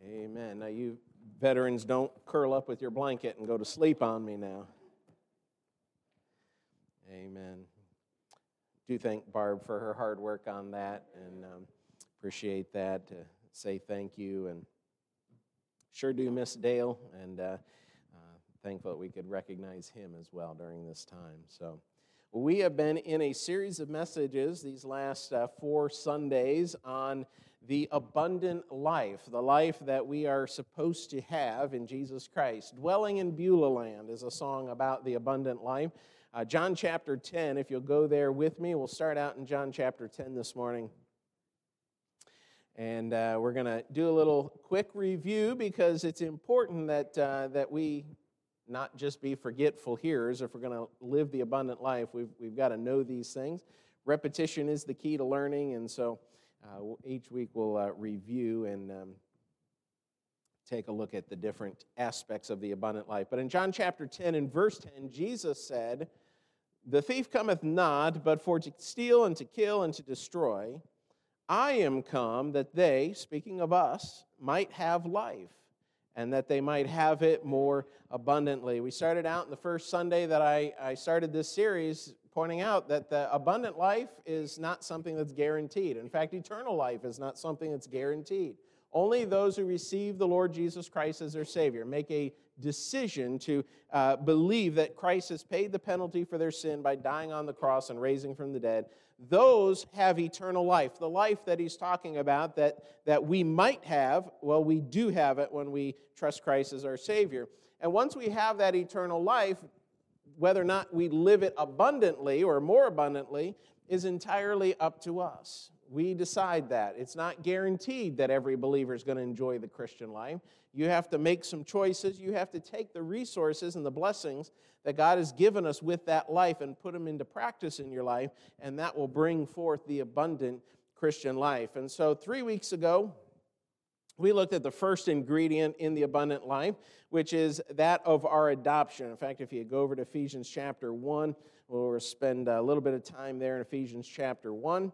Amen. Now, you veterans, don't curl up with your blanket and go to sleep on me now. Amen. Do thank Barb for her hard work on that, and appreciate that. Say thank you, and sure do miss Dale, and thankful that we could recognize him as well during this time. So, we have been in a series of messages these last 4 Sundays on the abundant life, the life that we are supposed to have in Jesus Christ. Dwelling in Beulah Land is a song about the abundant life. John chapter 10, if you'll go there with me, we'll start out in John chapter 10 this morning. And we're going to do a little quick review because it's important that we not just be forgetful hearers. If we're going to live the abundant life, we've got to know these things. Repetition is the key to learning, and so each week we'll review and take a look at the different aspects of the abundant life. But in John chapter 10 and verse 10, Jesus said, "The thief cometh not, but for to steal and to kill and to destroy. I am come that they," speaking of us, "might have life, and that they might have it more abundantly." We started out in the first Sunday that I started this series pointing out that the abundant life is not something that's guaranteed. In fact, eternal life is not something that's guaranteed. Only those who receive the Lord Jesus Christ as their Savior make a decision to believe that Christ has paid the penalty for their sin by dying on the cross and raising from the dead. Those have eternal life. The life that he's talking about that we might have, well, we do have it when we trust Christ as our Savior. And once we have that eternal life, whether or not we live it abundantly or more abundantly is entirely up to us. We decide that. It's not guaranteed that every believer is going to enjoy the Christian life. You have to make some choices. You have to take the resources and the blessings that God has given us with that life and put them into practice in your life, and that will bring forth the abundant Christian life. And so 3 weeks ago, we looked at the first ingredient in the abundant life, which is that of our adoption. In fact, if you go over to Ephesians chapter 1, we'll spend a little bit of time there in Ephesians chapter 1.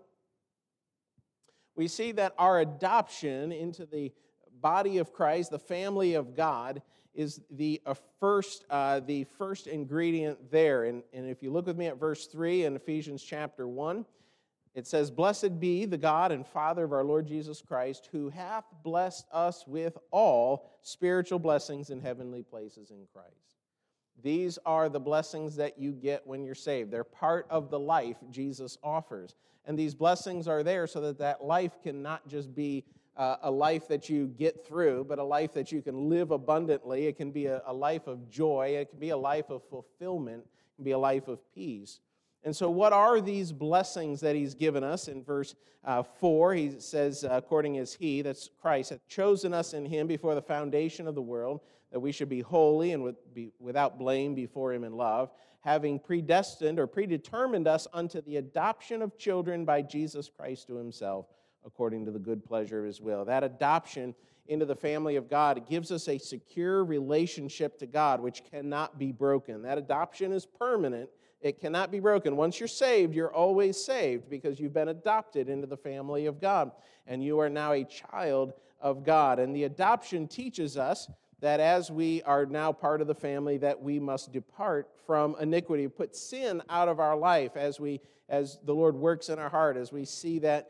We see that our adoption into the body of Christ, the family of God, is the first ingredient there. And if you look with me at verse 3 in Ephesians chapter 1, it says, "Blessed be the God and Father of our Lord Jesus Christ, who hath blessed us with all spiritual blessings in heavenly places in Christ." These are the blessings that you get when you're saved. They're part of the life Jesus offers. And these blessings are there so that that life can not just be a life that you get through, but a life that you can live abundantly. It can be a life of joy. It can be a life of fulfillment. It can be a life of peace. And so what are these blessings that he's given us? In verse 4, he says, "According as he," that's Christ, "hath chosen us in him before the foundation of the world, that we should be holy and be without blame before him in love, having predestined or predetermined us unto the adoption of children by Jesus Christ to himself, according to the good pleasure of his will." That adoption into the family of God gives us a secure relationship to God, which cannot be broken. That adoption is permanent. It cannot be broken. Once you're saved, you're always saved because you've been adopted into the family of God, and you are now a child of God. And the adoption teaches us that as we are now part of the family, that we must depart from iniquity, put sin out of our life as the Lord works in our heart, as we see that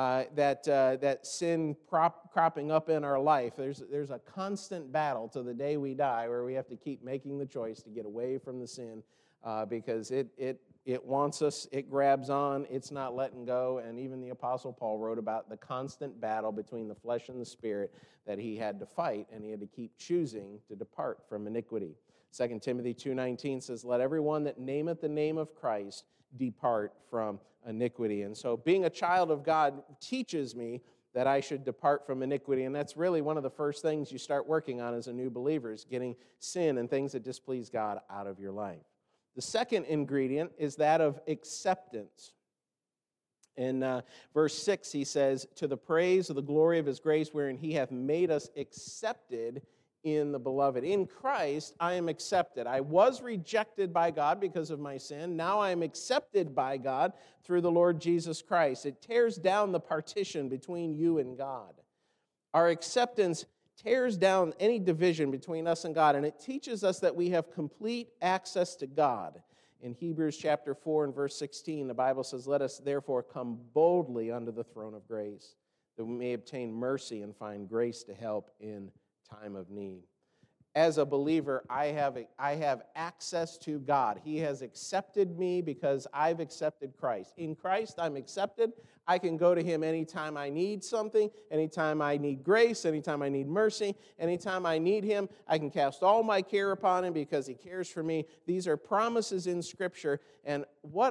sin cropping up in our life. There's a constant battle to the day we die where we have to keep making the choice to get away from the sin because it wants us, it grabs on, it's not letting go. And even the Apostle Paul wrote about the constant battle between the flesh and the spirit that he had to fight, and he had to keep choosing to depart from iniquity. 2 Timothy 2:19 says, "Let everyone that nameth the name of Christ depart from iniquity." And so being a child of God teaches me that I should depart from iniquity, and that's really one of the first things you start working on as a new believer, is getting sin and things that displease God out of your life. The second ingredient is that of acceptance. In verse 6, he says, "To the praise of the glory of his grace, wherein he hath made us accepted in the beloved." In Christ, I am accepted. I was rejected by God because of my sin. Now I am accepted by God through the Lord Jesus Christ. It tears down the partition between you and God. Our acceptance tears down any division between us and God, and it teaches us that we have complete access to God. In Hebrews chapter 4 and verse 16, the Bible says, "Let us therefore come boldly unto the throne of grace, that we may obtain mercy and find grace to help in time of need." As a believer, I have access to God. He has accepted me because I've accepted Christ. In Christ, I'm accepted. I can go to Him anytime I need something, anytime I need grace, anytime I need mercy, anytime I need Him. I can cast all my care upon Him because He cares for me. These are promises in Scripture, and what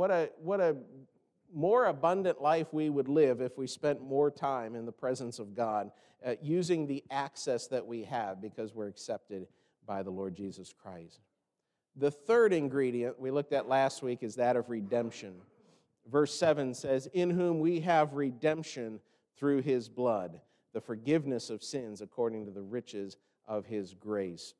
a more abundant life we would live if we spent more time in the presence of God, using the access that we have because we're accepted by the Lord Jesus Christ. The third ingredient we looked at last week is that of redemption. Verse 7 says, "In whom we have redemption through His blood, the forgiveness of sins according to the riches of His grace."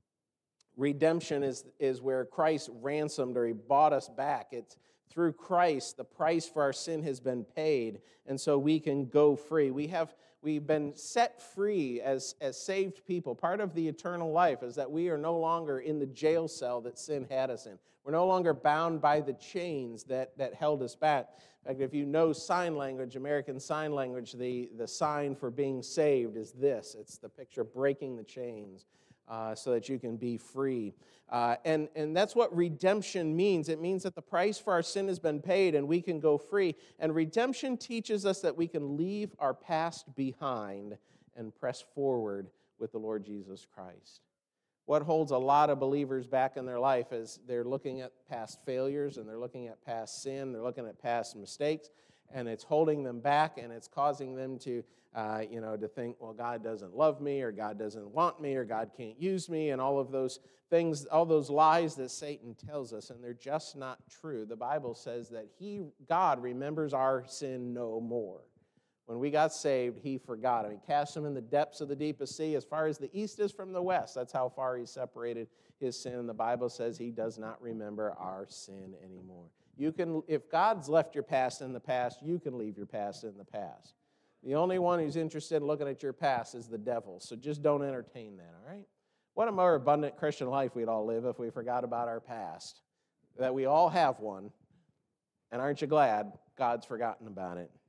Redemption is where Christ ransomed, or He bought us back. It's through Christ, the price for our sin has been paid, and so we can go free. We've been set free as saved people. Part of the eternal life is that we are no longer in the jail cell that sin had us in. We're no longer bound by the chains that held us back. In fact, if you know sign language, American Sign Language, the sign for being saved is this. It's the picture breaking the chains. So that you can be free. And that's what redemption means. It means that the price for our sin has been paid and we can go free. And redemption teaches us that we can leave our past behind and press forward with the Lord Jesus Christ. What holds a lot of believers back in their life is they're looking at past failures and they're looking at past sin, they're looking at past mistakes, and it's holding them back and it's causing them to to think, well, God doesn't love me, or God doesn't want me, or God can't use me, and all of those things, all those lies that Satan tells us, and they're just not true. The Bible says that God remembers our sin no more. When we got saved, He forgot him. He cast him in the depths of the deepest sea, as far as the east is from the west. That's how far He separated His sin. And the Bible says He does not remember our sin anymore. If God's left your past in the past, you can leave your past in the past. The only one who's interested in looking at your past is the devil, so just don't entertain that, all right? What a more abundant Christian life we'd all live if we forgot about our past, that we all have one, and aren't you glad God's forgotten about it?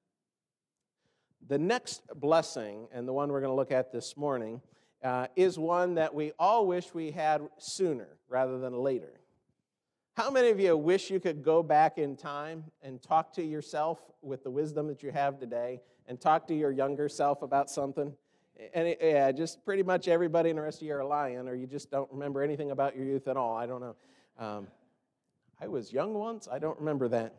The next blessing, and the one we're going to look at this morning, is one that we all wish we had sooner rather than later. How many of you wish you could go back in time and talk to yourself with the wisdom that you have today and talk to your younger self about something? And just pretty much everybody in the rest of you are lying, or you just don't remember anything about your youth at all. I don't know. I was young once. I don't remember that.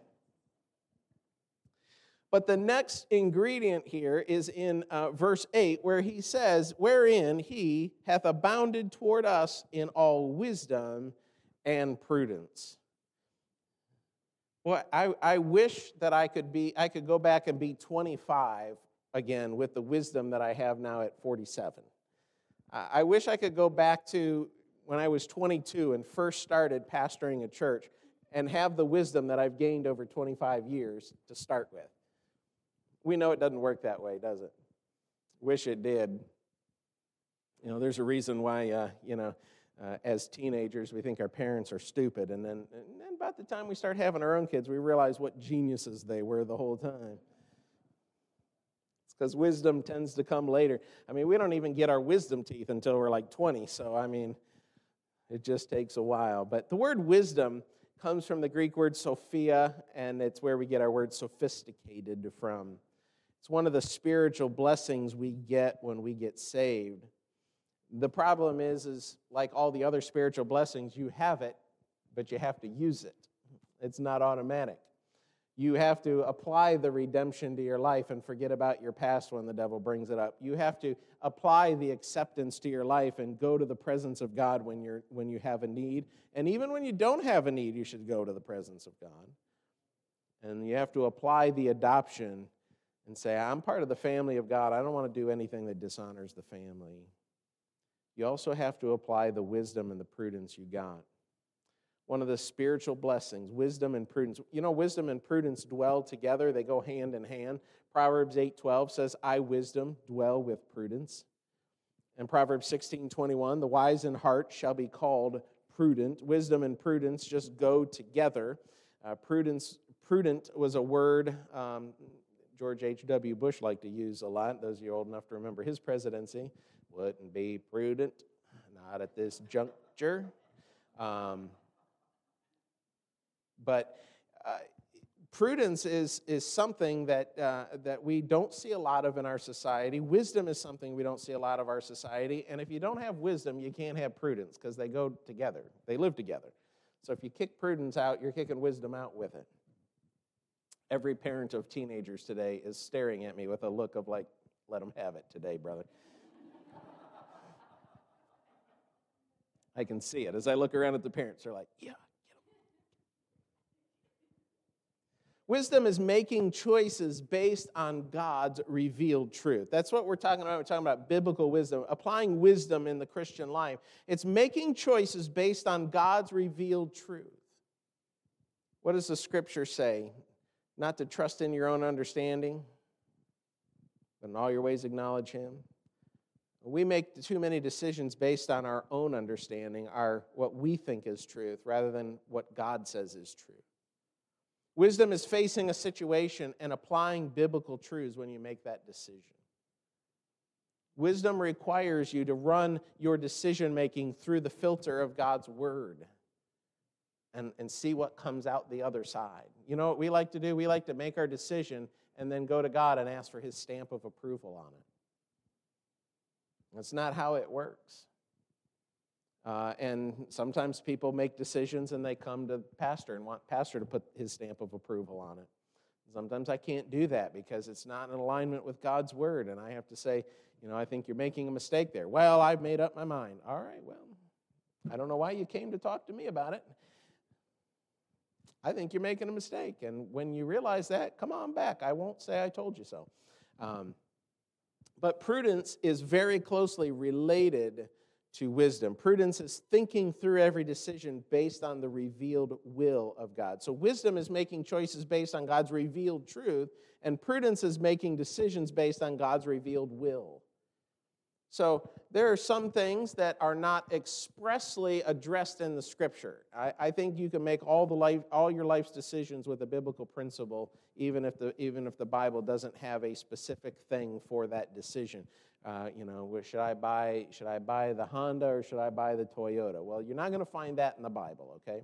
But the next ingredient here is in verse 8, where he says, "Wherein He hath abounded toward us in all wisdom and prudence." Well, I wish that I could go back and be 25 again with the wisdom that I have now at 47. I wish I could go back to when I was 22 and first started pastoring a church and have the wisdom that I've gained over 25 years to start with. We know it doesn't work that way, does it? Wish it did. There's a reason why, as teenagers, we think our parents are stupid, and then about the time we start having our own kids, we realize what geniuses they were the whole time. It's because wisdom tends to come later. We don't even get our wisdom teeth until we're like 20, so, it just takes a while. But the word wisdom comes from the Greek word Sophia, and it's where we get our word sophisticated from. It's one of the spiritual blessings we get when we get saved. The problem is like all the other spiritual blessings, you have it, but you have to use it. It's not automatic. You have to apply the redemption to your life and forget about your past when the devil brings it up. You have to apply the acceptance to your life and go to the presence of God when you have a need. And even when you don't have a need, you should go to the presence of God. And you have to apply the adoption and say, I'm part of the family of God. I don't want to do anything that dishonors the family. You also have to apply the wisdom and the prudence you got. One of the spiritual blessings, wisdom and prudence. Wisdom and prudence dwell together. They go hand in hand. Proverbs 8:12 says, I, wisdom, dwell with prudence. In Proverbs 16:21, the wise in heart shall be called prudent. Wisdom and prudence just go together. Prudent was a word George H.W. Bush liked to use a lot. Those of you old enough to remember his presidency. Wouldn't be prudent, not at this juncture. But prudence is something that we don't see a lot of in our society. Wisdom is something we don't see a lot of our society. And if you don't have wisdom, you can't have prudence because they go together. They live together. So if you kick prudence out, you're kicking wisdom out with it. Every parent of teenagers today is staring at me with a look of like, let them have it today, brother. I can see it. As I look around at the parents, they're like, yeah. Wisdom is making choices based on God's revealed truth. That's what we're talking about. We're talking about biblical wisdom, applying wisdom in the Christian life. It's making choices based on God's revealed truth. What does the Scripture say? Not to trust in your own understanding, but in all your ways acknowledge Him. We make too many decisions based on our own understanding, what we think is truth, rather than what God says is true. Wisdom is facing a situation and applying biblical truths when you make that decision. Wisdom requires you to run your decision-making through the filter of God's Word and see what comes out the other side. You know what we like to do? We like to make our decision and then go to God and ask for His stamp of approval on it. That's not how it works. And sometimes people make decisions and they come to pastor and want pastor to put his stamp of approval on it. Sometimes I can't do that because it's not in alignment with God's Word, and I have to say, I think you're making a mistake there. Well, I've made up my mind. All right, well, I don't know why you came to talk to me about it. I think you're making a mistake, and when you realize that, come on back. I won't say I told you so. But prudence is very closely related to wisdom. Prudence is thinking through every decision based on the revealed will of God. So wisdom is making choices based on God's revealed truth, and prudence is making decisions based on God's revealed will. So there are some things that are not expressly addressed in the Scripture. I think you can make all your life's decisions with a biblical principle, even if the Bible doesn't have a specific thing for that decision. Should I buy the Honda or should I buy the Toyota? Well, you're not going to find that in the Bible, okay?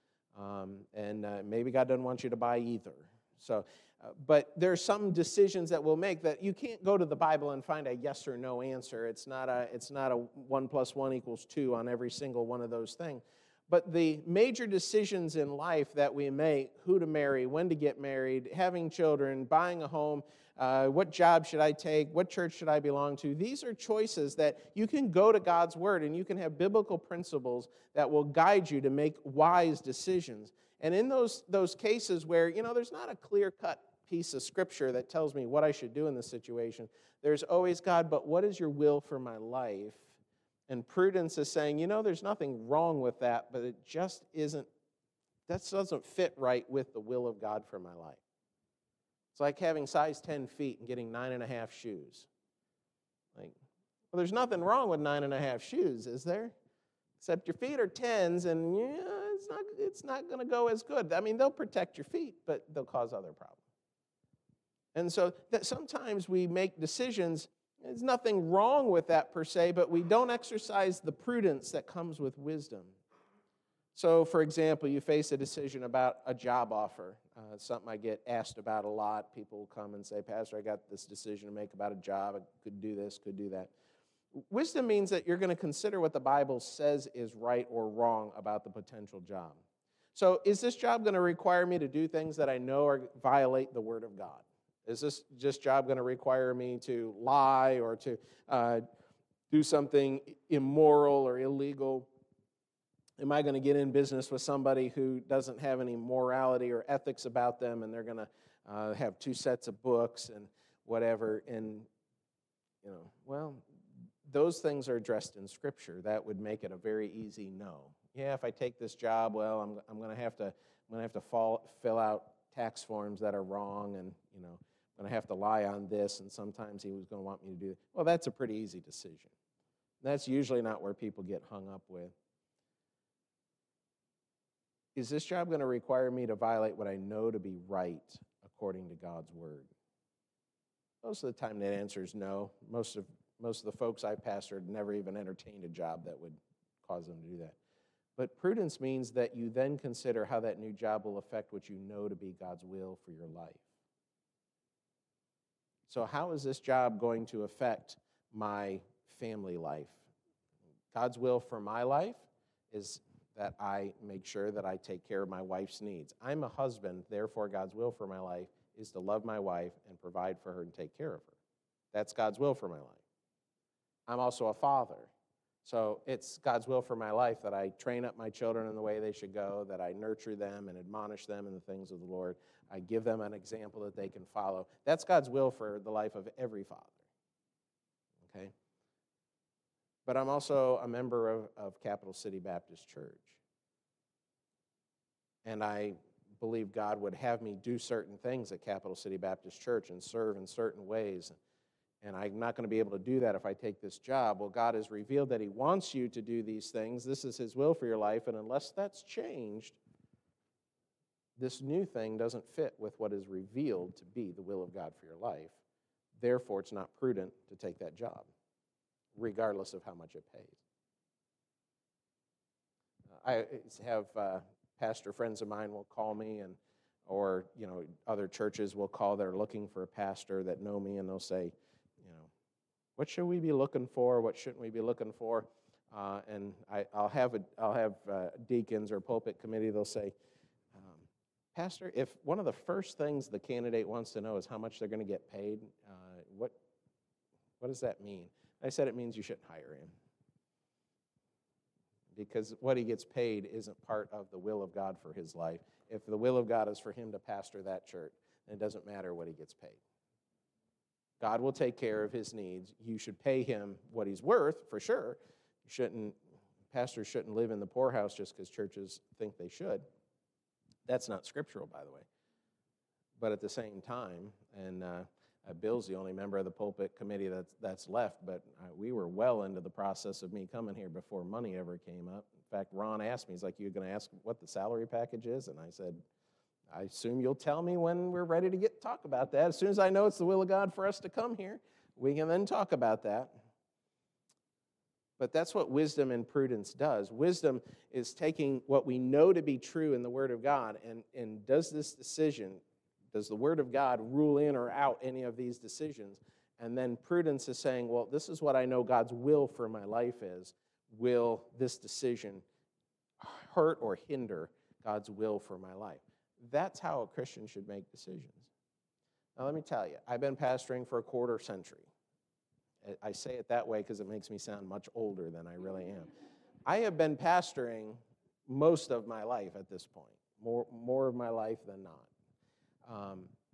And maybe God doesn't want you to buy either. So, but there are some decisions that we'll make that you can't go to the Bible and find a yes or no answer. It's not a 1 + 1 = 2 on every single one of those things. But the major decisions in life that we make, who to marry, when to get married, having children, buying a home, what job should I take, what church should I belong to, these are choices that you can go to God's Word and you can have biblical principles that will guide you to make wise decisions. And in those cases where, there's not a clear-cut piece of Scripture that tells me what I should do in this situation, there's always, God, but what is your will for my life? And prudence is saying, there's nothing wrong with that, but it just doesn't fit right with the will of God for my life. It's like having size 10 feet and getting 9.5 shoes. Well, there's nothing wrong with 9.5 shoes, is there? Except your feet are 10s, and it's not going to go as good. I mean, they'll protect your feet, but they'll cause other problems. And so that sometimes we make decisions. There's nothing wrong with that per se, but we don't exercise the prudence that comes with wisdom. So, for example, you face a decision about a job offer. Something I get asked about a lot. People will come and say, Pastor, I got this decision to make about a job. I could do this, could do that. Wisdom means that you're going to consider what the Bible says is right or wrong about the potential job. So, is this job going to require me to do things that I know violate the Word of God? Is this job going to require me to lie or to do something immoral or illegal? Am I going to get in business with somebody who doesn't have any morality or ethics about them, and they're going to have 2 sets of books and whatever? And, those things are addressed in Scripture. That would make it a very easy no. Yeah, if I take this job, well, I'm going to have to fill out tax forms that are wrong, and I'm going to have to lie on this, and sometimes he was going to want me to do it. Well, that's a pretty easy decision. That's usually not where people get hung up with. Is this job going to require me to violate what I know to be right according to God's word? Most of the time, that answer is no. Most of the folks I pastored never even entertained a job that would cause them to do that. But prudence means that you then consider how that new job will affect what you know to be God's will for your life. So how is this job going to affect my family life? God's will for my life is that I make sure that I take care of my wife's needs. I'm a husband, therefore God's will for my life is to love my wife and provide for her and take care of her. That's God's will for my life. I'm also a father. So it's God's will for my life that I train up my children in the way they should go, that I nurture them and admonish them in the things of the Lord. I give them an example that they can follow. That's God's will for the life of every father. Okay? But I'm also a member of Capital City Baptist Church. And I believe God would have me do certain things at Capital City Baptist Church and serve in certain ways. And I'm not going to be able to do that if I take this job. Well, God has revealed that He wants you to do these things. This is His will for your life. And unless that's changed, this new thing doesn't fit with what is revealed to be the will of God for your life. Therefore, it's not prudent to take that job, regardless of how much it pays. I have pastor friends of mine will call me, or other churches will call. They're looking for a pastor that know me, and they'll say, what should we be looking for? What shouldn't we be looking for? And I'll have deacons or pulpit committee. They'll say, Pastor, if one of the first things the candidate wants to know is how much they're going to get paid, what does that mean? I said it means you shouldn't hire him, because what he gets paid isn't part of the will of God for his life. If the will of God is for him to pastor that church, then it doesn't matter what he gets paid. God will take care of his needs. You should pay him what he's worth, for sure. Pastors shouldn't live in the poorhouse just because churches think they should. That's not scriptural, by the way. But at the same time, and Bill's the only member of the pulpit committee that's left, but we were well into the process of me coming here before money ever came up. In fact, Ron asked me, he's like, "You're going to ask what the salary package is?" And I said, "I assume you'll tell me when we're ready to talk about that. As soon as I know it's the will of God for us to come here, we can then talk about that." But that's what wisdom and prudence does. Wisdom is taking what we know to be true in the Word of God and does the Word of God rule in or out any of these decisions? And then prudence is saying, well, this is what I know God's will for my life is. Will this decision hurt or hinder God's will for my life? That's how a Christian should make decisions. Now, let me tell you, I've been pastoring for a quarter century. I say it that way because it makes me sound much older than I really am. I have been pastoring most of my life at this point, more of my life than not.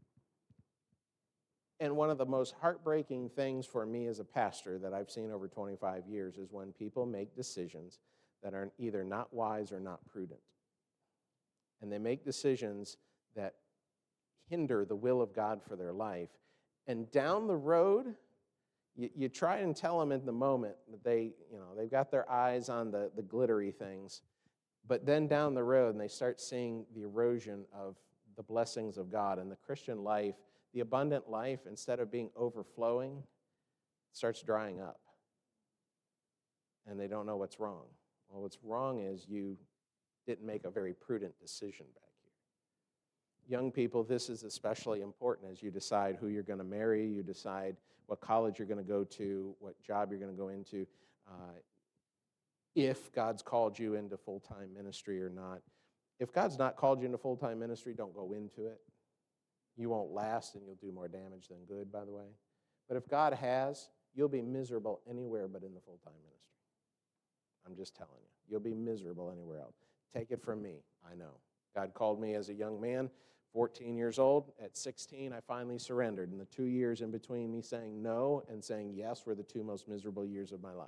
And one of the most heartbreaking things for me as a pastor that I've seen over 25 years is when people make decisions that are either not wise or not prudent. And they make decisions that hinder the will of God for their life. And down the road, you try and tell them in the moment that they've got their eyes on the glittery things, but then down the road, and they start seeing the erosion of the blessings of God and the Christian life, the abundant life, instead of being overflowing, starts drying up. And they don't know what's wrong. Well, what's wrong is you didn't make a very prudent decision back here. Young people, this is especially important as you decide who you're going to marry, you decide what college you're going to go to, what job you're going to go into, if God's called you into full-time ministry or not. If God's not called you into full-time ministry, don't go into it. You won't last, and you'll do more damage than good, by the way. But if God has, you'll be miserable anywhere but in the full-time ministry. I'm just telling you. You'll be miserable anywhere else. Take it from me. I know. God called me as a young man, 14 years old. At 16, I finally surrendered. And the 2 years in between me saying no and saying yes were the two most miserable years of my life.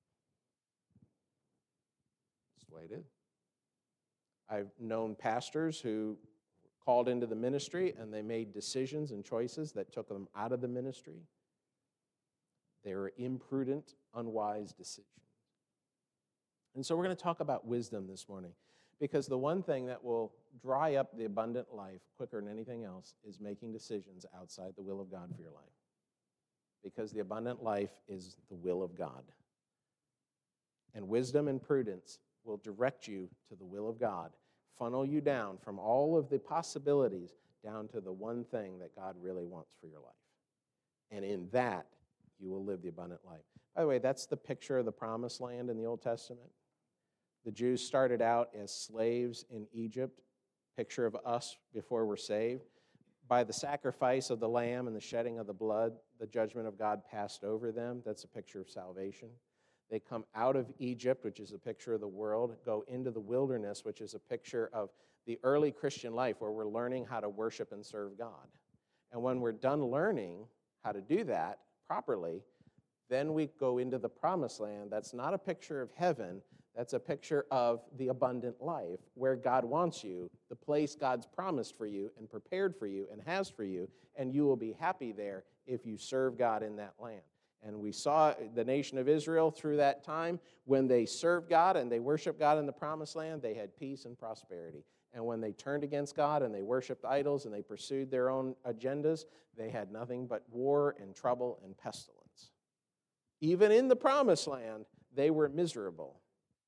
That's the way it is. I've known pastors who called into the ministry and they made decisions and choices that took them out of the ministry. They are imprudent, unwise decisions. And so we're going to talk about wisdom this morning, because the one thing that will dry up the abundant life quicker than anything else is making decisions outside the will of God for your life. Because the abundant life is the will of God. And wisdom and prudence will direct you to the will of God, funnel you down from all of the possibilities down to the one thing that God really wants for your life. And in that, you will live the abundant life. By the way, that's the picture of the promised land in the Old Testament. The Jews started out as slaves in Egypt, picture of us before we're saved. By the sacrifice of the lamb and the shedding of the blood, the judgment of God passed over them. That's a picture of salvation. They come out of Egypt, which is a picture of the world, go into the wilderness, which is a picture of the early Christian life where we're learning how to worship and serve God. And when we're done learning how to do that properly, then we go into the promised land. That's not a picture of heaven. That's a picture of the abundant life where God wants you, the place God's promised for you and prepared for you and has for you, and you will be happy there if you serve God in that land. And we saw the nation of Israel through that time. When they served God and they worshiped God in the promised land, they had peace and prosperity. And when they turned against God and they worshiped idols and they pursued their own agendas, they had nothing but war and trouble and pestilence. Even in the promised land, they were miserable.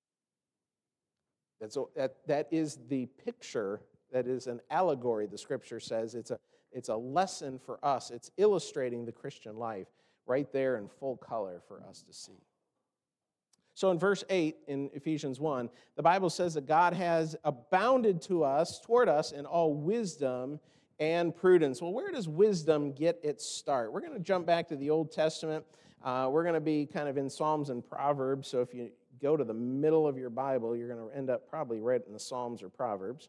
That is the picture, that is an allegory, the Scripture says. It's a lesson for us. It's illustrating the Christian life right there in full color for us to see. So in verse 8 in Ephesians 1, the Bible says that God has abounded toward us in all wisdom and prudence. Well, where does wisdom get its start? We're going to jump back to the Old Testament. We're going to be kind of in Psalms and Proverbs, so if you go to the middle of your Bible, you're going to end up probably right in the Psalms or Proverbs.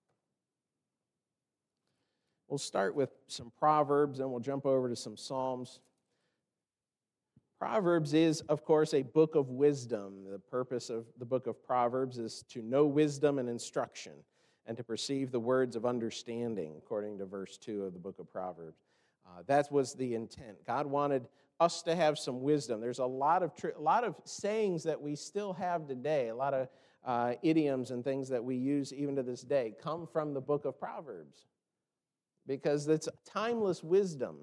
We'll start with some Proverbs, and we'll jump over to some Psalms. Proverbs is, of course, a book of wisdom. The purpose of the book of Proverbs is to know wisdom and instruction and to perceive the words of understanding, according to verse 2 of the book of Proverbs. That was the intent. God wanted us to have some wisdom. There's a lot of sayings that we still have today, a lot of idioms and things that we use even to this day come from the book of Proverbs because it's timeless wisdom.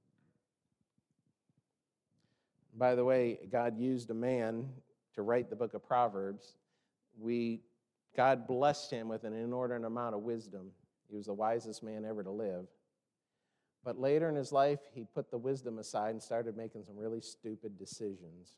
By the way, God used a man to write the book of Proverbs. God blessed him with an inordinate amount of wisdom. He was the wisest man ever to live. But later in his life, he put the wisdom aside and started making some really stupid decisions.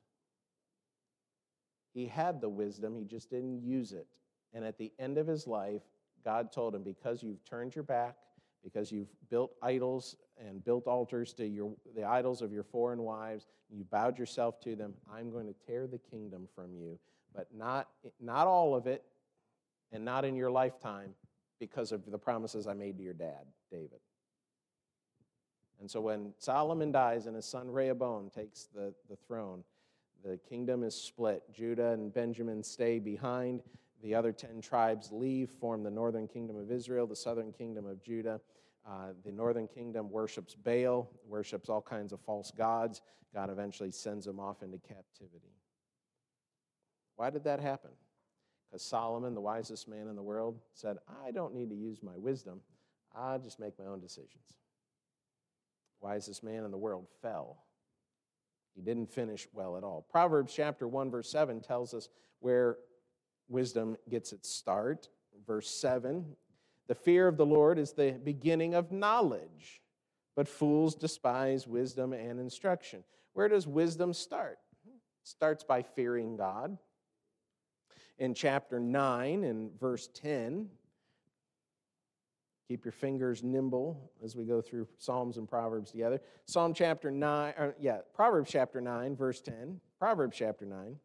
He had the wisdom, he just didn't use it. And at the end of his life, God told him, because you've turned your back, because you've built idols and built altars to the idols of your foreign wives, and you bowed yourself to them, I'm going to tear the kingdom from you. But not all of it, and not in your lifetime, because of the promises I made to your dad, David. And so when Solomon dies and his son Rehoboam takes the throne, the kingdom is split. Judah and Benjamin stay behind. The other 10 tribes leave, form the northern kingdom of Israel, the southern kingdom of Judah. The northern kingdom worships Baal, worships all kinds of false gods. God eventually sends them off into captivity. Why did that happen? Because Solomon, the wisest man in the world, said, I don't need to use my wisdom. I'll just make my own decisions. Wisest man in the world fell. He didn't finish well at all. Proverbs chapter 1, verse 7 tells us where wisdom gets its start. Verse 7, the fear of the Lord is the beginning of knowledge, but fools despise wisdom and instruction. Where does wisdom start? It starts by fearing God. In chapter 9 and verse 10, keep your fingers nimble as we go through Psalms and Proverbs together. Proverbs chapter 9, verse 10. Proverbs chapter 9.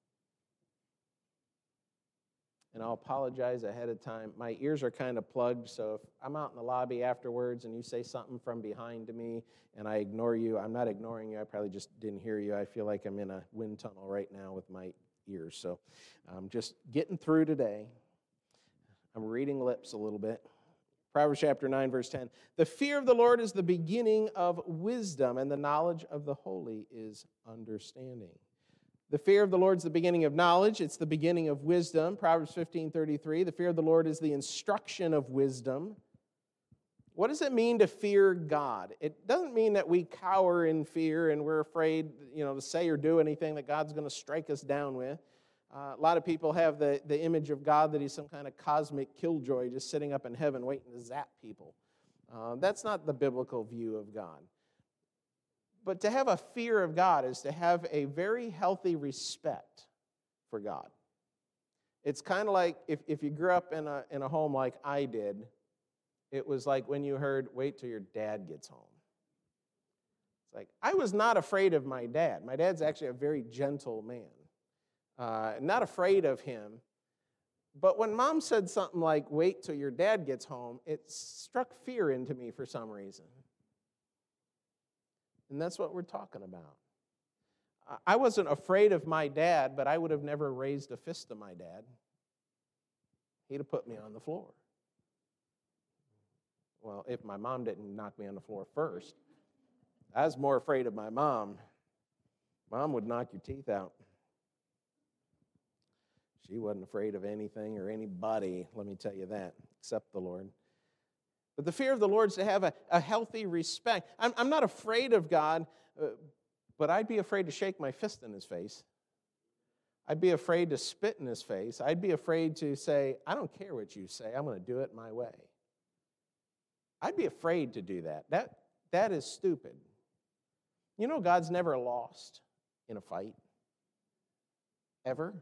And I'll apologize ahead of time. My ears are kind of plugged, so if I'm out in the lobby afterwards and you say something from behind me and I ignore you, I'm not ignoring you. I probably just didn't hear you. I feel like I'm in a wind tunnel right now with my ears. So I'm just getting through today. I'm reading lips a little bit. Proverbs chapter 9, verse 10. The fear of the Lord is the beginning of wisdom, and the knowledge of the holy is understanding. The fear of the Lord is the beginning of knowledge. It's the beginning of wisdom. Proverbs 15:33. The fear of the Lord is the instruction of wisdom. What does it mean to fear God? It doesn't mean that we cower in fear and we're afraid, to say or do anything that God's going to strike us down with. A lot of people have the image of God that he's some kind of cosmic killjoy just sitting up in heaven waiting to zap people. That's not the biblical view of God. But to have a fear of God is to have a very healthy respect for God. It's kind of like if you grew up in a home like I did, it was like when you heard, wait till your dad gets home. It's like, I was not afraid of my dad. My dad's actually a very gentle man. Not afraid of him. But when Mom said something like, wait till your dad gets home, it struck fear into me for some reason. And that's what we're talking about. I wasn't afraid of my dad, but I would have never raised a fist to my dad. He'd have put me on the floor. Well, if my mom didn't knock me on the floor first. I was more afraid of my mom. Mom would knock your teeth out. She wasn't afraid of anything or anybody, let me tell you that, except the Lord. But the fear of the Lord is to have a healthy respect. I'm not afraid of God, but I'd be afraid to shake my fist in his face. I'd be afraid to spit in his face. I'd be afraid to say, I don't care what you say, I'm going to do it my way. I'd be afraid to do that. That is stupid. You know, God's never lost in a fight. Ever.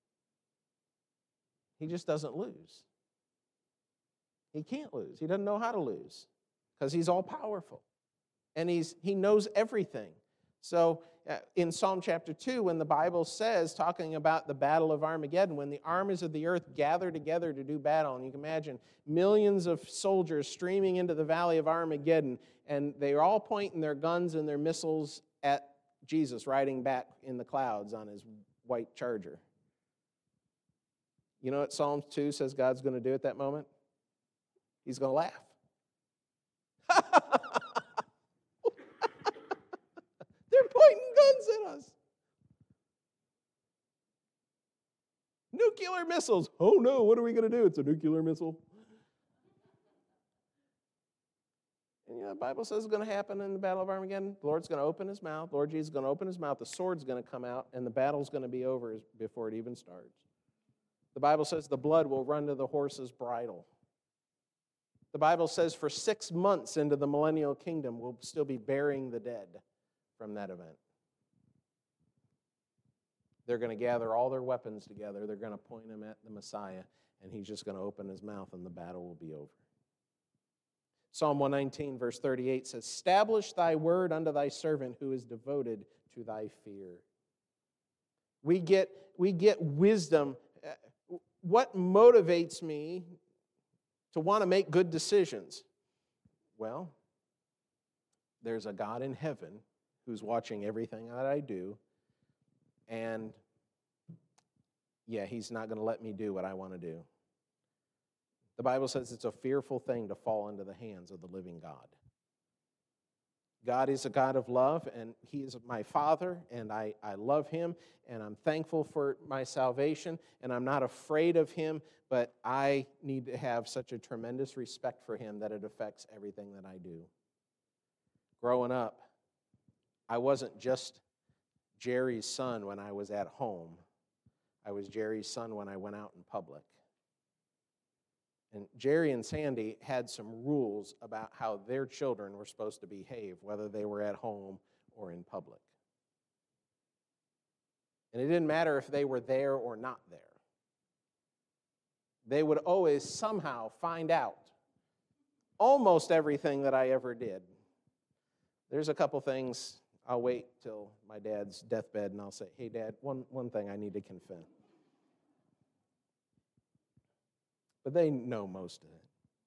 He just doesn't lose. He can't lose. He doesn't know how to lose because he's all powerful. And he knows everything. So in Psalm chapter 2, when the Bible says, talking about the battle of Armageddon, when the armies of the earth gather together to do battle, and you can imagine millions of soldiers streaming into the valley of Armageddon, and they're all pointing their guns and their missiles at Jesus riding back in the clouds on his white charger. You know what Psalm 2 says God's going to do at that moment? He's going to laugh. They're pointing guns at us. Nuclear missiles. Oh no, what are we going to do? It's a nuclear missile. And the Bible says it's going to happen in the Battle of Armageddon. The Lord's going to open his mouth. Lord Jesus is going to open his mouth. The sword's going to come out, and the battle's going to be over before it even starts. The Bible says the blood will run to the horse's bridle. The Bible says for 6 months into the millennial kingdom, we'll still be burying the dead from that event. They're going to gather all their weapons together. They're going to point them at the Messiah, and he's just going to open his mouth, and the battle will be over. Psalm 119, verse 38 says, establish thy word unto thy servant who is devoted to thy fear. We get wisdom. What motivates me to want to make good decisions? Well, there's a God in heaven who's watching everything that I do, and he's not going to let me do what I want to do. The Bible says it's a fearful thing to fall into the hands of the living God. God is a God of love, and he is my Father, and I love him, and I'm thankful for my salvation, and I'm not afraid of him, but I need to have such a tremendous respect for him that it affects everything that I do. Growing up, I wasn't just Jerry's son when I was at home. I was Jerry's son when I went out in public. And Jerry and Sandy had some rules about how their children were supposed to behave, whether they were at home or in public. And it didn't matter if they were there or not there. They would always somehow find out almost everything that I ever did. There's a couple things I'll wait till my dad's deathbed and I'll say, hey, Dad, one thing I need to confess. But they know most of it.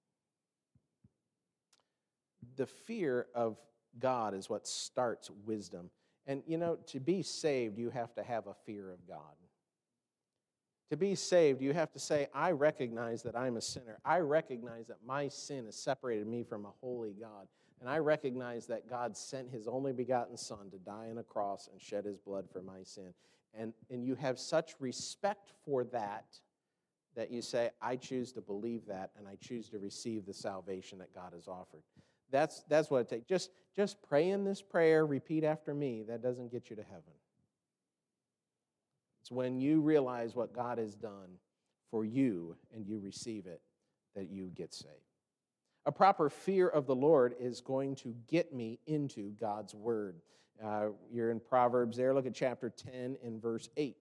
The fear of God is what starts wisdom. And, to be saved, you have to have a fear of God. To be saved, you have to say, I recognize that I'm a sinner. I recognize that my sin has separated me from a holy God. And I recognize that God sent his only begotten Son to die on a cross and shed his blood for my sin. And you have such respect for that that you say, I choose to believe that, and I choose to receive the salvation that God has offered. That's what it takes. Just pray in this prayer, repeat after me. That doesn't get you to heaven. It's when you realize what God has done for you and you receive it that you get saved. A proper fear of the Lord is going to get me into God's Word. You're in Proverbs there. Look at chapter 10 and verse 8.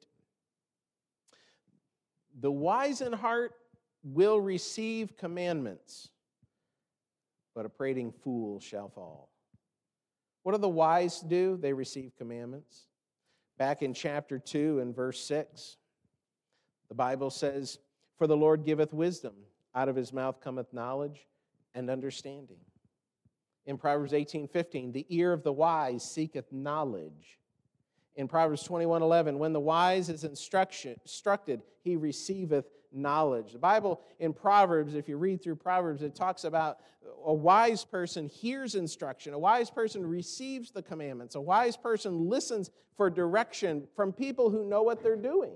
The wise in heart will receive commandments, but a prating fool shall fall. What do the wise do? They receive commandments. Back in chapter 2 and verse 6, the Bible says, For the Lord giveth wisdom, out of his mouth cometh knowledge and understanding. In Proverbs 18:15, the ear of the wise seeketh knowledge. In Proverbs 21:11, when the wise is instructed, he receiveth knowledge. The Bible in Proverbs, if you read through Proverbs, it talks about a wise person hears instruction. A wise person receives the commandments. A wise person listens for direction from people who know what they're doing.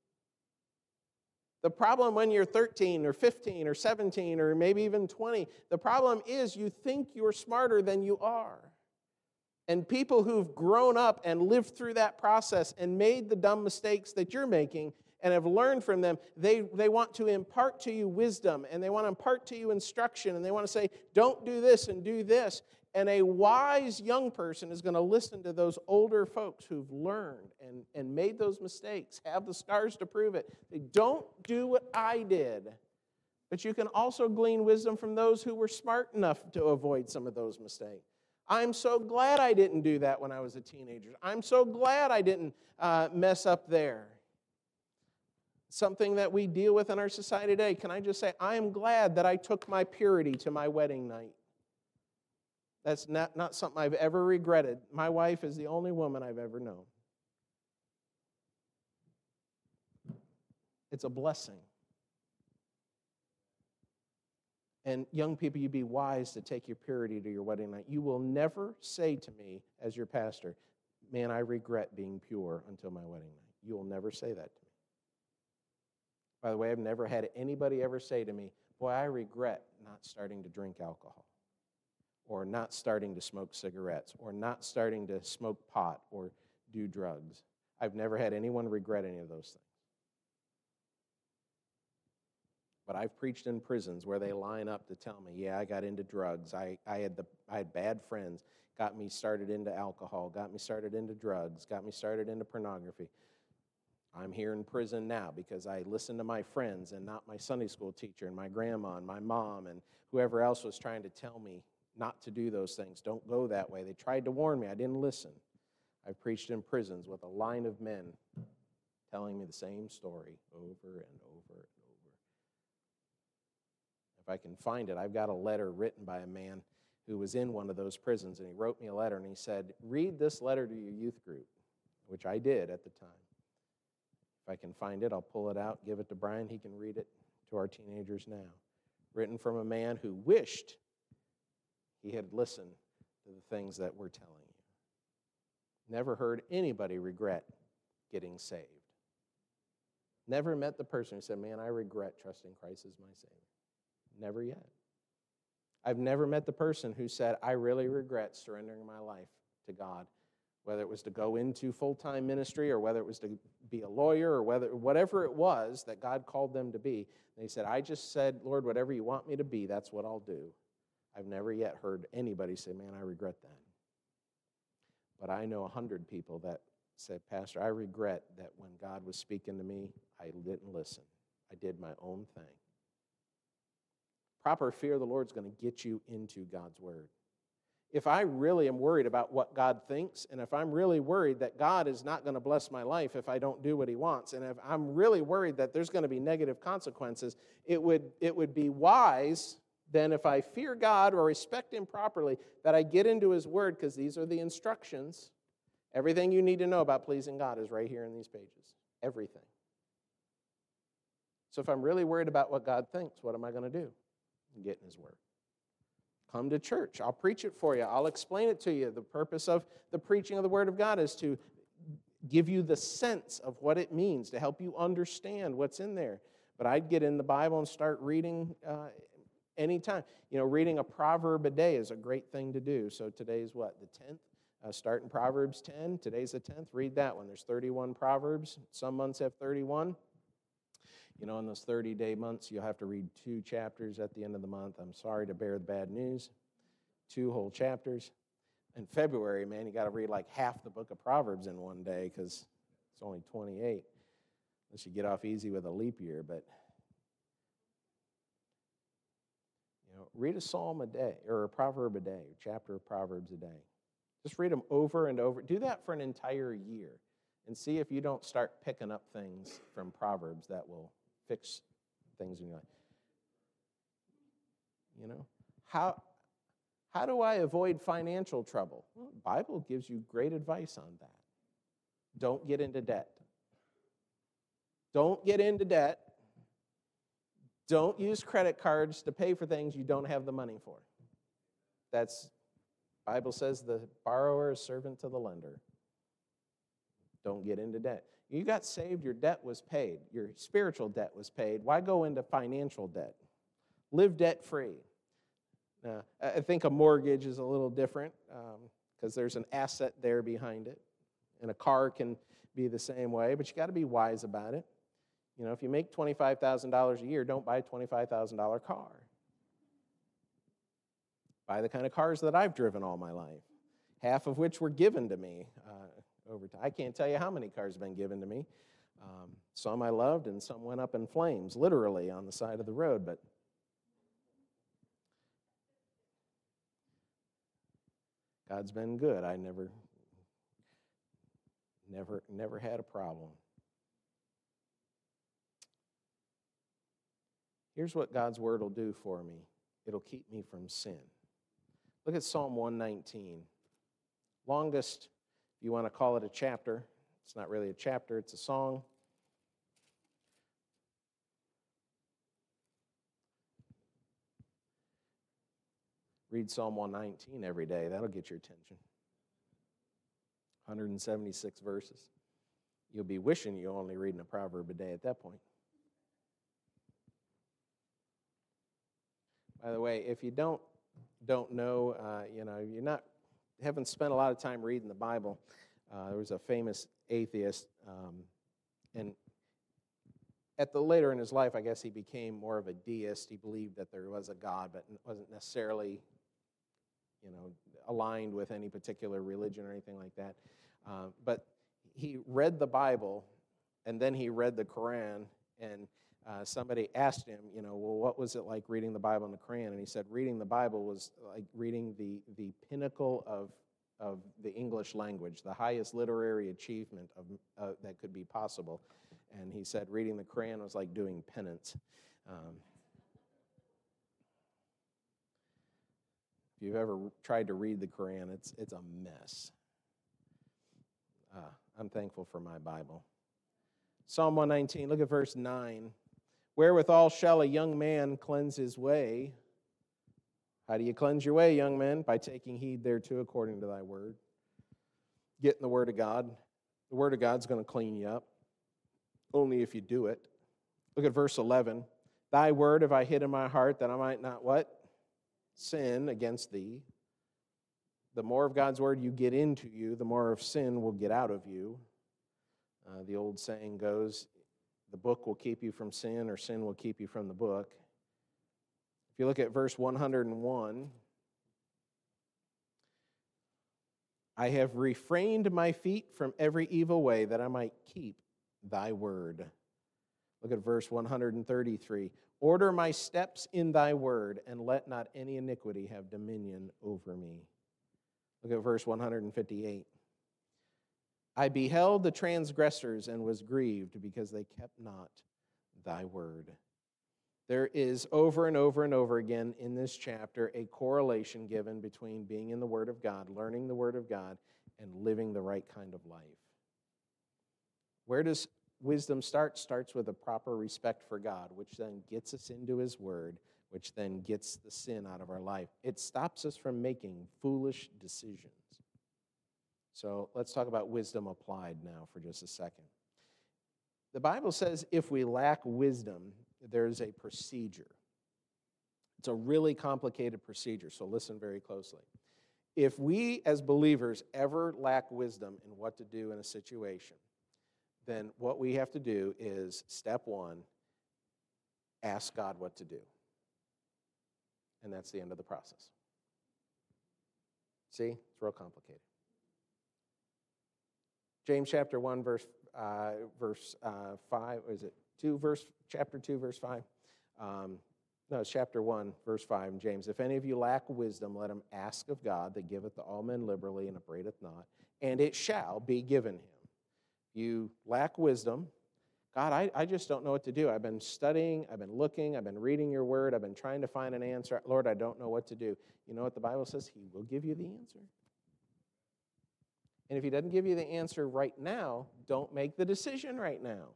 The problem when you're 13 or 15 or 17 or maybe even 20, the problem is you think you're smarter than you are. And people who've grown up and lived through that process and made the dumb mistakes that you're making and have learned from them, they want to impart to you wisdom, and they want to impart to you instruction, and they want to say, don't do this and do this. And a wise young person is going to listen to those older folks who've learned and made those mistakes, have the scars to prove it. They don't do what I did. But you can also glean wisdom from those who were smart enough to avoid some of those mistakes. I'm so glad I didn't do that when I was a teenager. I'm so glad I didn't mess up there. Something that we deal with in our society today. Can I just say, I am glad that I took my purity to my wedding night. That's not something I've ever regretted. My wife is the only woman I've ever known. It's a blessing. And young people, you be wise to take your purity to your wedding night. You will never say to me as your pastor, man, I regret being pure until my wedding night. You will never say that to me. By the way, I've never had anybody ever say to me, boy, I regret not starting to drink alcohol, or not starting to smoke cigarettes, or not starting to smoke pot or do drugs. I've never had anyone regret any of those things. But I've preached in prisons where they line up to tell me, yeah, I got into drugs. I had bad friends, got me started into alcohol, got me started into drugs, got me started into pornography. I'm here in prison now because I listened to my friends and not my Sunday school teacher and my grandma and my mom and whoever else was trying to tell me not to do those things. Don't go that way. They tried to warn me. I didn't listen. I've preached in prisons with a line of men telling me the same story over and over and over. If I can find it, I've got a letter written by a man who was in one of those prisons, and he wrote me a letter, and he said, read this letter to your youth group, which I did at the time. If I can find it, I'll pull it out, give it to Brian. He can read it to our teenagers now. Written from a man who wished he had listened to the things that we're telling you. Never heard anybody regret getting saved. Never met the person who said, man, I regret trusting Christ as my Savior. Never yet. I've never met the person who said, I really regret surrendering my life to God, whether it was to go into full-time ministry or whether it was to be a lawyer or whatever it was that God called them to be. And they said, I just said, Lord, whatever you want me to be, that's what I'll do. I've never yet heard anybody say, man, I regret that. But I know 100 people that said, Pastor, I regret that when God was speaking to me, I didn't listen. I did my own thing. Proper fear of the Lord is going to get you into God's Word. If I really am worried about what God thinks, and if I'm really worried that God is not going to bless my life if I don't do what He wants, and if I'm really worried that there's going to be negative consequences, it would be wise then, if I fear God or respect Him properly, that I get into His Word, because these are the instructions. Everything you need to know about pleasing God is right here in these pages. Everything. So if I'm really worried about what God thinks, what am I going to do? Get in His Word. Come to church. I'll preach it for you. I'll explain it to you. The purpose of the preaching of the Word of God is to give you the sense of what it means, to help you understand what's in there. But I'd get in the Bible and start reading anytime. Reading a proverb a day is a great thing to do. So today's what, the 10th? Start in Proverbs 10. Today's the 10th. Read that one. There's 31 Proverbs. Some months have 31. In those 30-day months, you'll have to read 2 chapters at the end of the month. I'm sorry to bear the bad news. 2 whole chapters. In February, man, you got to read like half the book of Proverbs in one day because it's only 28. Unless you get off easy with a leap year. But, read a psalm a day or a proverb a day, a chapter of Proverbs a day. Just read them over and over. Do that for an entire year and see if you don't start picking up things from Proverbs that will fix things in your life. How do I avoid financial trouble? Well, the Bible gives you great advice on that. Don't get into debt. Don't get into debt. Don't use credit cards to pay for things you don't have the money for. The Bible says the borrower is servant to the lender. Don't get into debt. You got saved, your debt was paid. Your spiritual debt was paid. Why go into financial debt? Live debt-free. Now, I think a mortgage is a little different because there's an asset there behind it. And a car can be the same way, but you got to be wise about it. If you make $25,000 a year, don't buy a $25,000 car. Buy the kind of cars that I've driven all my life, half of which were given to me over time. I can't tell you how many cars have been given to me. Some I loved and some went up in flames, literally on the side of the road. But God's been good. I never had a problem. Here's what God's Word will do for me. It'll keep me from sin. Look at Psalm 119. Longest, if you want to call it a chapter. It's not really a chapter, it's a song. Read Psalm 119 every day. That'll get your attention. 176 verses. You'll be wishing you're only reading a proverb a day at that point. By the way, if you don't know, haven't spent a lot of time reading the Bible. There was a famous atheist, and later in his life, I guess he became more of a deist. He believed that there was a God, but wasn't necessarily, aligned with any particular religion or anything like that. But he read the Bible, and then he read the Quran, and somebody asked him, what was it like reading the Bible and the Quran? And he said, reading the Bible was like reading the pinnacle of the English language, the highest literary achievement that could be possible. And he said, reading the Quran was like doing penance. If you've ever tried to read the Quran, it's a mess. I'm thankful for my Bible. Psalm 119, look at verse 9. Wherewithal shall a young man cleanse his way? How do you cleanse your way, young men? By taking heed thereto according to thy word. Get in the Word of God. The Word of God's going to clean you up, only if you do it. Look at verse 11. Thy word have I hid in my heart that I might not what? Sin against thee. The more of God's word you get into you, the more of sin will get out of you. The old saying goes, the book will keep you from sin, or sin will keep you from the book. If you look at verse 101, I have refrained my feet from every evil way that I might keep thy word. Look at verse 133. Order my steps in thy word, and let not any iniquity have dominion over me. Look at verse 158. I beheld the transgressors and was grieved because they kept not thy word. There is over and over and over again in this chapter a correlation given between being in the Word of God, learning the Word of God, and living the right kind of life. Where does wisdom starts with a proper respect for God, which then gets us into His Word, which then gets the sin out of our life. It stops us from making foolish decisions. So let's talk about wisdom applied now for just a second. The Bible says if we lack wisdom, there's a procedure. It's a really complicated procedure, so listen very closely. If we as believers ever lack wisdom in what to do in a situation, then what we have to do is, step one, ask God what to do. And that's the end of the process. See? It's real complicated. James chapter 1, verse 5, or is it 2, chapter 2, verse 5? No, it's chapter 1, verse 5 in James. If any of you lack wisdom, let him ask of God that giveth to all men liberally and upbraideth not, and it shall be given him. You lack wisdom. God, I just don't know what to do. I've been studying, I've been looking, I've been reading your word, I've been trying to find an answer. Lord, I don't know what to do. You know what the Bible says? He will give you the answer. And if he doesn't give you the answer right now, don't make the decision right now.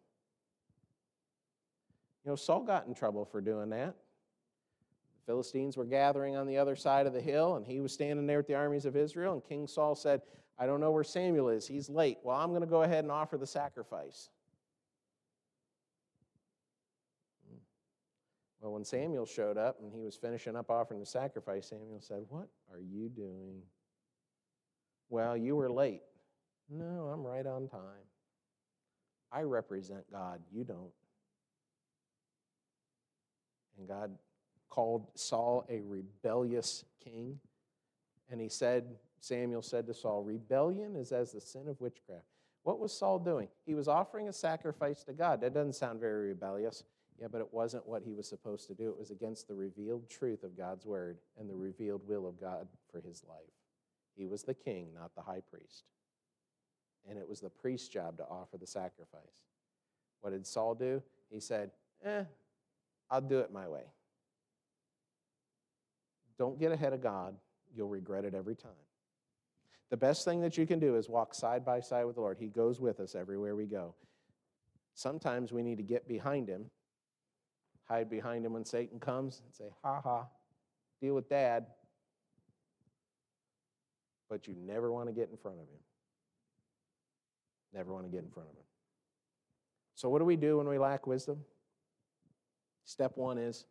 You know, Saul got in trouble for doing that. The Philistines were gathering on the other side of the hill, and he was standing there with the armies of Israel, and King Saul said, I don't know where Samuel is. He's late. Well, I'm going to go ahead and offer the sacrifice. Well, when Samuel showed up and he was finishing up offering the sacrifice, Samuel said, what are you doing? Well, you were late. No, I'm right on time. I represent God. You don't. And God called Saul a rebellious king. And Samuel said to Saul, rebellion is as the sin of witchcraft. What was Saul doing? He was offering a sacrifice to God. That doesn't sound very rebellious. Yeah, but it wasn't what he was supposed to do. It was against the revealed truth of God's word and the revealed will of God for his life. He was the king, not the high priest. And it was the priest's job to offer the sacrifice. What did Saul do? He said, I'll do it my way. Don't get ahead of God. You'll regret it every time. The best thing that you can do is walk side by side with the Lord. He goes with us everywhere we go. Sometimes we need to get behind him, hide behind him when Satan comes and say, ha ha, deal with Dad. But you never want to get in front of him. Never want to get in front of him. So what do we do when we lack wisdom? Step one is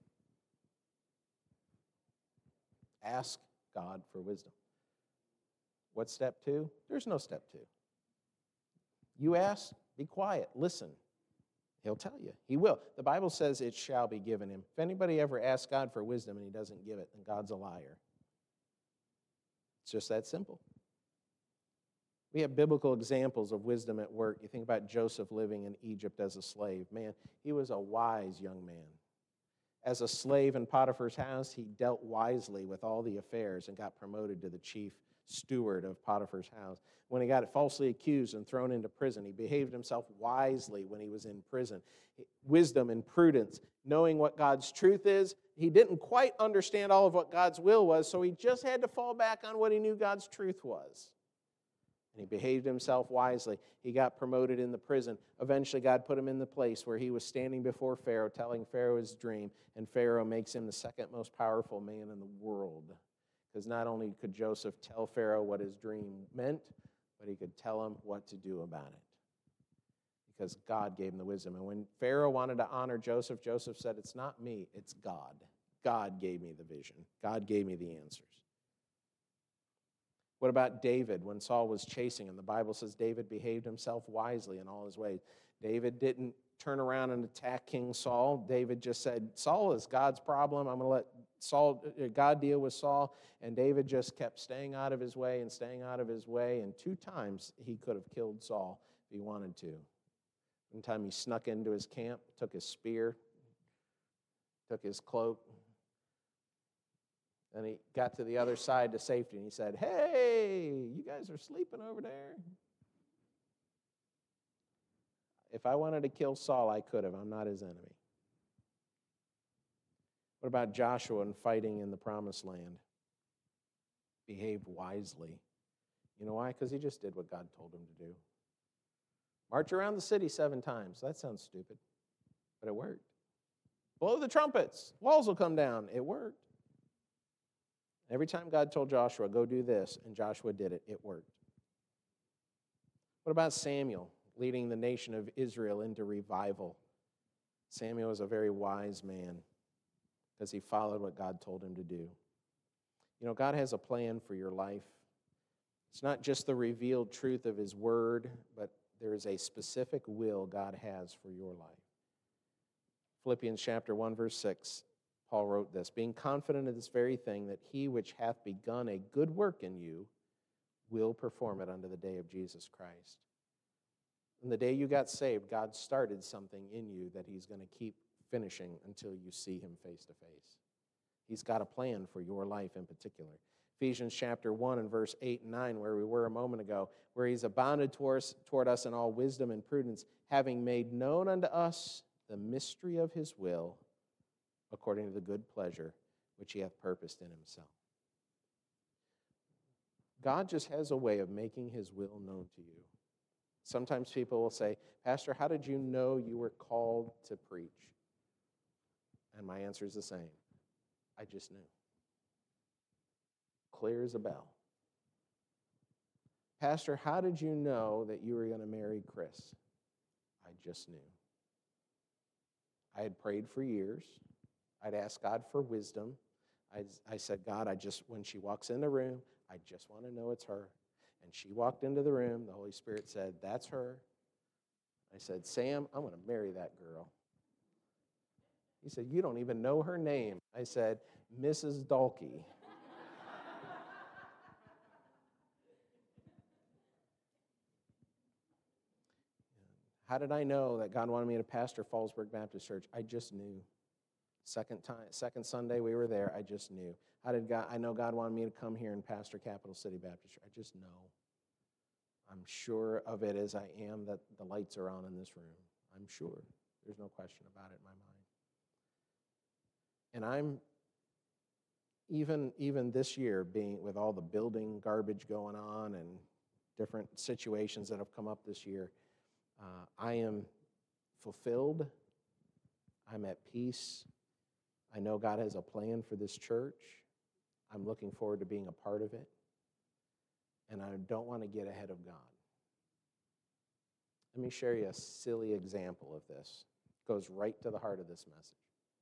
ask God for wisdom. What's step two? There's no step two. You ask, be quiet, listen. He'll tell you. He will. The Bible says it shall be given him. If anybody ever asks God for wisdom and he doesn't give it, then God's a liar. It's just that simple. We have biblical examples of wisdom at work. You think about Joseph living in Egypt as a slave. Man, he was a wise young man. As a slave in Potiphar's house, he dealt wisely with all the affairs and got promoted to the chief steward of Potiphar's house. When he got falsely accused and thrown into prison, he behaved himself wisely when he was in prison. Wisdom and prudence, knowing what God's truth is. He didn't quite understand all of what God's will was, so he just had to fall back on what he knew God's truth was. And he behaved himself wisely. He got promoted in the prison. Eventually, God put him in the place where he was standing before Pharaoh, telling Pharaoh his dream, and Pharaoh makes him the second most powerful man in the world. Because not only could Joseph tell Pharaoh what his dream meant, but he could tell him what to do about it. Because God gave him the wisdom. And when Pharaoh wanted to honor Joseph, Joseph said, it's not me, it's God. God gave me the vision. God gave me the answers. What about David when Saul was chasing him? The Bible says David behaved himself wisely in all his ways. David didn't turn around and attack King Saul. David just said, Saul is God's problem. I'm going to let God deal with Saul. And David just kept staying out of his way and staying out of his way. And 2 times he could have killed Saul if he wanted to. One time he snuck into his camp, took his spear, took his cloak. And he got to the other side to safety, and he said, hey, you guys are sleeping over there? If I wanted to kill Saul, I could have. I'm not his enemy. What about Joshua and fighting in the promised land? Behaved wisely. You know why? Because he just did what God told him to do. March around the city 7 times. That sounds stupid, but it worked. Blow the trumpets. Walls will come down. It worked. Every time God told Joshua, go do this, and Joshua did it, it worked. What about Samuel leading the nation of Israel into revival? Samuel was a very wise man because he followed what God told him to do. You know, God has a plan for your life. It's not just the revealed truth of his word, but there is a specific will God has for your life. Philippians chapter 1, verse 6, Paul wrote this, being confident of this very thing, that he which hath begun a good work in you will perform it unto the day of Jesus Christ. On the day you got saved, God started something in you that he's going to keep finishing until you see him face to face. He's got a plan for your life in particular. Ephesians chapter 1 and verse 8 and 9, where we were a moment ago, where he's abounded toward us in all wisdom and prudence, having made known unto us the mystery of his will, according to the good pleasure which he hath purposed in himself. God just has a way of making his will known to you. Sometimes people will say, Pastor, how did you know you were called to preach? And my answer is the same. I just knew. Clear as a bell. Pastor, how did you know that you were going to marry Chris? I just knew. I had prayed for years. I'd asked God for wisdom. I said, God, when she walks in the room, I just want to know it's her. And she walked into the room. The Holy Spirit said, that's her. I said, Sam, I'm going to marry that girl. He said, you don't even know her name. I said, Mrs. Dalkey. How did I know that God wanted me to pastor Fallsburg Baptist Church? I just knew. Second Sunday we were there, I just knew. I know God wanted me to come here and pastor Capital City Baptist Church. I just know. I'm sure of it as I am that the lights are on in this room. I'm sure. There's no question about it in my mind. And I'm, even this year, being with all the building garbage going on and different situations that have come up this year, I am fulfilled. I'm at peace. I know God has a plan for this church. I'm looking forward to being a part of it. And I don't want to get ahead of God. Let me share you a silly example of this. It goes right to the heart of this message.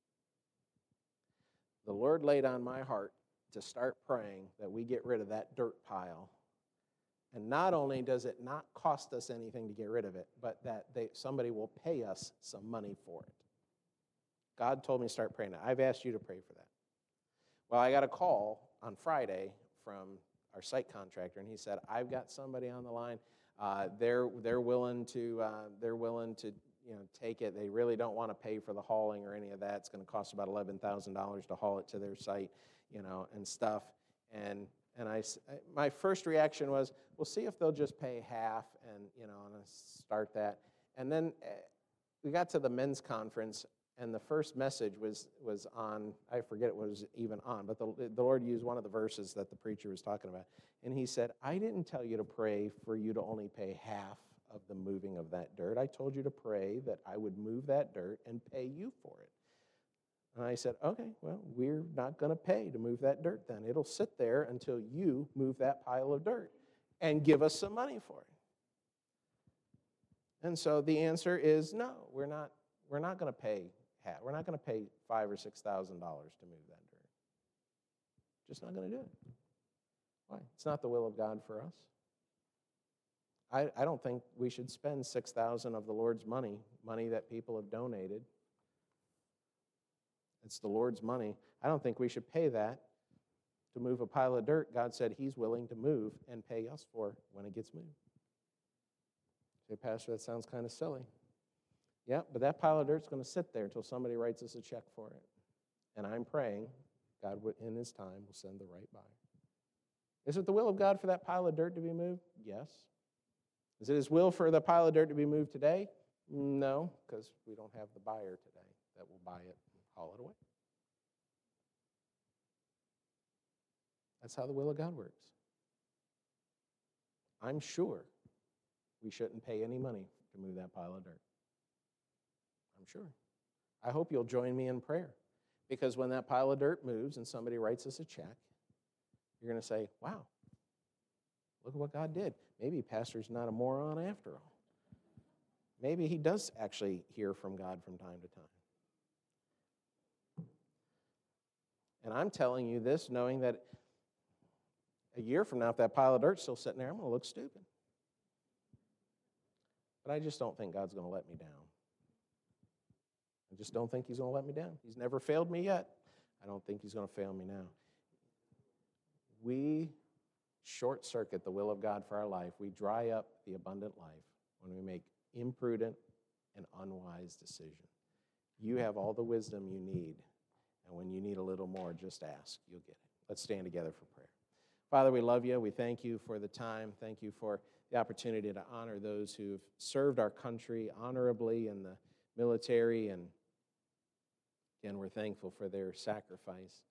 The Lord laid on my heart to start praying that we get rid of that dirt pile. And not only does it not cost us anything to get rid of it, but that somebody will pay us some money for it. God told me to start praying that. I've asked you to pray for that. Well, I got a call on Friday from our site contractor, and he said, I've got somebody on the line. They're willing to take it. They really don't want to pay for the hauling or any of that. It's going to cost about $11,000 to haul it to their site, and stuff. And my first reaction was, we'll see if they'll just pay half, and start that. And then we got to the men's conference, and the first message was on, I forget what was even on, but the Lord used one of the verses that the preacher was talking about. And he said, I didn't tell you to pray for you to only pay half of the moving of that dirt. I told you to pray that I would move that dirt and pay you for it. And I said, okay, well, we're not going to pay to move that dirt then. It'll sit there until you move that pile of dirt and give us some money for it. And so the answer is no, we're not going to pay half. We're not going to pay $5,000 or $6,000 to move that dirt. Just not going to do it. Why? It's not the will of God for us. I don't think we should spend $6,000 of the Lord's money that people have donated. It's the Lord's money. I don't think we should pay that to move a pile of dirt God said he's willing to move and pay us for when it gets moved. Say, Pastor, that sounds kind of silly. Yeah, but that pile of dirt's going to sit there until somebody writes us a check for it. And I'm praying God, in his time, will send the right buyer. Is it the will of God for that pile of dirt to be moved? Yes. Is it his will for the pile of dirt to be moved today? No, because we don't have the buyer today that will buy it and haul it away. That's how the will of God works. I'm sure we shouldn't pay any money to move that pile of dirt. I'm sure. I hope you'll join me in prayer, because when that pile of dirt moves and somebody writes us a check, you're going to say, wow, look at what God did. Maybe pastor's not a moron after all. Maybe he does actually hear from God from time to time. And I'm telling you this knowing that a year from now, if that pile of dirt's still sitting there, I'm going to look stupid. But I just don't think God's going to let me down. I just don't think he's going to let me down. He's never failed me yet. I don't think he's going to fail me now. We short-circuit the will of God for our life. We dry up the abundant life when we make imprudent and unwise decisions. You have all the wisdom you need, and when you need a little more, just ask. You'll get it. Let's stand together for prayer. Father, we love you. We thank you for the time. Thank you for the opportunity to honor those who've served our country honorably in the military, and again, we're thankful for their sacrifice.